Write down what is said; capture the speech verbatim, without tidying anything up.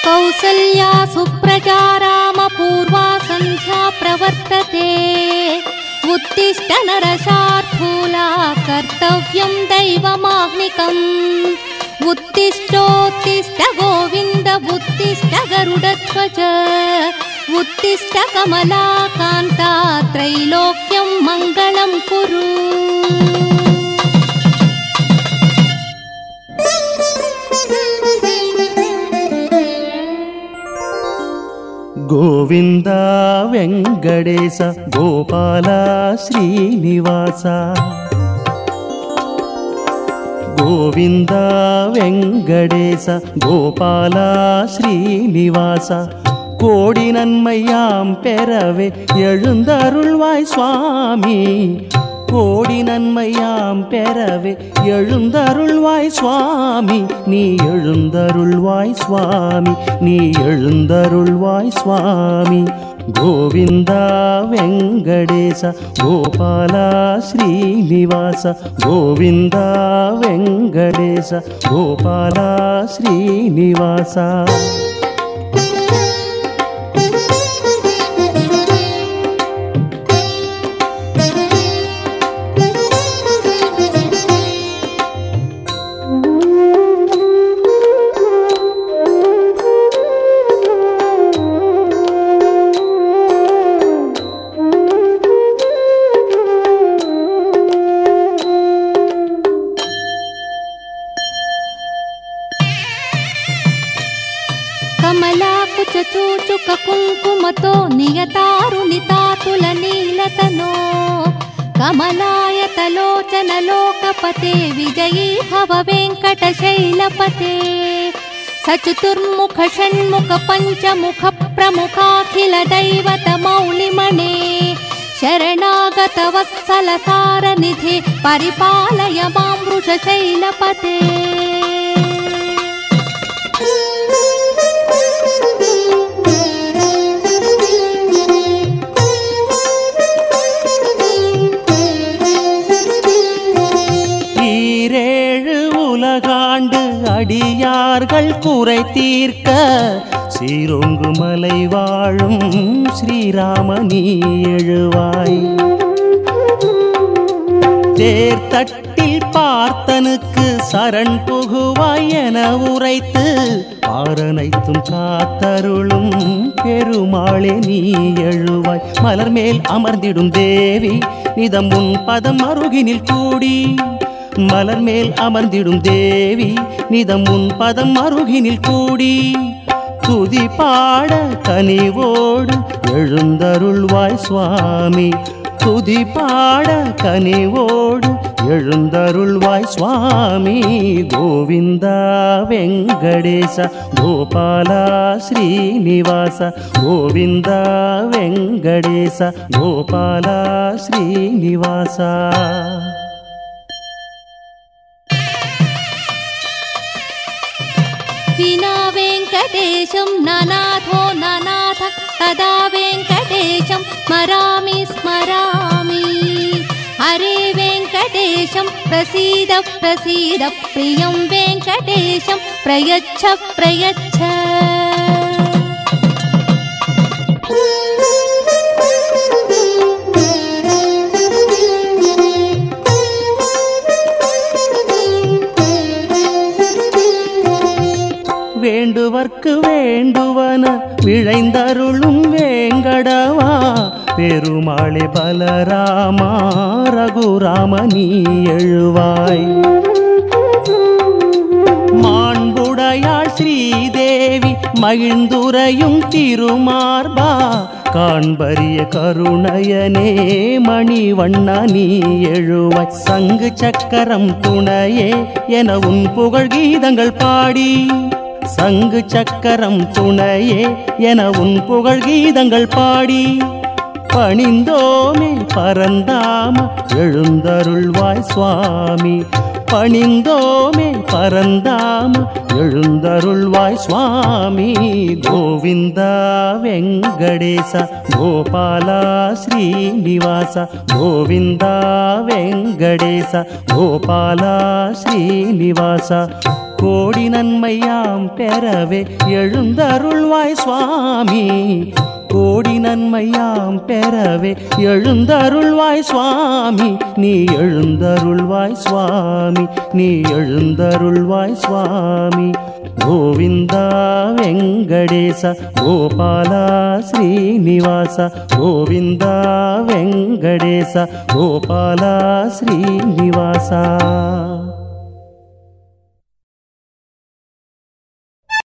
कौसल्या सुप्रजा रामपूर्वा सन्ध्या प्रवर्तते उत्तिष्ठ नरशार्दूला कर्तव्यं दैवमाह्निकम् उत्तिष्ठोत्तिष्ठ गोविन्द उत्तिष्ठ गरुडध्वज उत्तिष्ठ कमलाकान्ता त्रैलोक्यं मङ्गलं कुरु। गोविंद वेंकटेश गोपाल श्रीनिवास गोविंद वेंकटेश गोपाल श्रीनिवास कोडी नन्मैयाम पेरवे எழுந்தருள்வாய் சுவாமி கோடி நன்மையாம் பெறவே எழுந்தருள்வாய் சுவாமி நீ எழுந்தருள்வாய் சுவாமி நீ எழுந்தருள்வாய் சுவாமி கோவிந்தா வெங்கடேச கோபாலா ஸ்ரீனிவாச கோவிந்தா வெங்கடேச கோபாலா ஸ்ரீனிவாச चूचुक कुंकुमतो नियतारुणितातुल नीलतनो कमलायतलोचन लोकपते विजयी भव वेंकटशैलपते सचतुर्मुख षण्मुख पंचमुख प्रमुखाखिल दैवत मौलिमणे शरणागत वत्सल सारनिधे परिपालय मां वृषशैलपते। அடியார்கள் குறை தீர்க்க சீரொங்கு மலை வாழும் ஸ்ரீராமனி எழுவாய் தேர்தட்டில் பார்த்தனுக்கு சரண் புகுவாய் என உரைத்து ஆரனைத்தும் காத்தருளும் பெருமாளே நீ எழுவாய் மலர் மேல் அமர்ந்திடும் தேவி நிதம் உன் பதம் அருகினில் கூடி மலர் மேல் அமர்ந்திடும் தேவி நிதம் உன் பதம் அருகினில் கூடி துதி பாட கனிவோடு எழுந்தருள்வாய் சுவாமி துதி பாட கனிவோடு எழுந்தருள்வாய் சுவாமி கோவிந்தா வெங்கடேச கோபாலா ஸ்ரீனிவாச கோவிந்தா வெங்கடேச கோபாலா ஸ்ரீனிவாச विना वेंकटेशं ननाथो ननाथ तदा वेंकटेशं स्मरामि स्मरामि हरे वेंकटेशं प्रसीद प्रसीद प्रियं वेंकटेशं प्रयच्छ प्रयच्छ। வேண்டுவர்க்கு வேண்டுவன விழைந்தருளும் வேங்கடவா பெருமாளே பலராமா ரகுராம நீ எழுவாய் மாண்புடையாள் ஸ்ரீதேவி மகிழ்ந்துரையும் திருமார்பா காண்பரிய கருணையனே மணிவண்ணா நீ எழுவாய் சங்கு சக்கரம் துணையே என உன் புகழ் கீதங்கள் பாடி சங்கு சக்கரம் துணையே என உன் புகழ் கீதங்கள் பாடி பணிந்தோமே பரந்தாம எழுந்தருள்வாய் சுவாமி பணிந்தோமே பரந்தாம எழுந்தருள்வாய் சுவாமி கோவிந்தா வெங்கடேச கோபாலா ஸ்ரீனிவாச கோவிந்தா வெங்கடேச கோபாலா ஸ்ரீனிவாச கோடி நன்மையாம் பெறவே எழுந்தருள்வாய் சுவாமி கோடி நன்மையாம் பெறவே எழுந்தருள்வாய் சுவாமி நீ எழுந்தருள்வாய் சுவாமி நீ எழுந்தருள்வாய் சுவாமி கோவிந்தா வெங்கடேச கோபாலா ஸ்ரீனிவாச கோவிந்தா வெங்கடேச கோபாலா ஸ்ரீனிவாச